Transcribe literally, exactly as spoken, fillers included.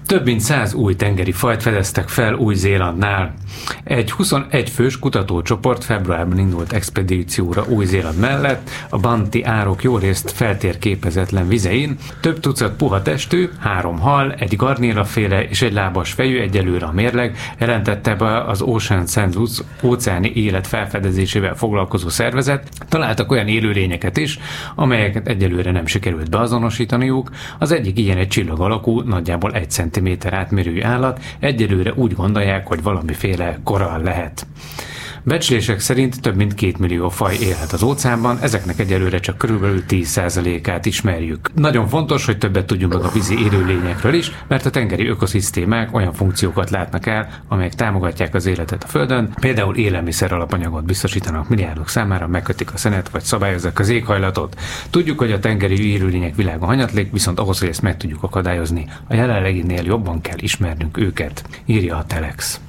Több mint száz új tengeri fajt fedeztek fel Új-Zélandnál. Egy huszonegy fős kutatócsoport februárban indult expedícióra Új-Zéland mellett, a Banti árok jó részt feltérképezetlen vizein. Több tucat puha testű, három hal, egy garnélaféle és egy lábas fejű, egyelőre a mérleg, jelentette be az Ocean Census óceáni élet felfedezésével foglalkozó szervezet. Találtak olyan élőlényeket is, amelyeket egyelőre nem sikerült beazonosítaniuk. Az egyik ilyen egy csillag alakú, nagyjából egy centiméter átmérőjű állat, egyelőre úgy gondolják, hogy valamiféle korall lehet. Becslések szerint több mint két millió faj élhet az óceánban, ezeknek egyelőre csak körülbelül tíz százalékát ismerjük. Nagyon fontos, hogy többet tudjunk meg a vízi élőlényekről is, mert a tengeri ökoszisztémák olyan funkciókat látnak el, amelyek támogatják az életet a Földön, például élelmiszer alapanyagot biztosítanak milliárdok számára, megkötik a szenet vagy szabályozzák az éghajlatot. Tudjuk, hogy a tengeri élőlények világa hanyatlik, viszont ahhoz, hogy ezt meg tudjuk akadályozni, a jelenleginél jobban kell ismernünk őket, írja a Telex.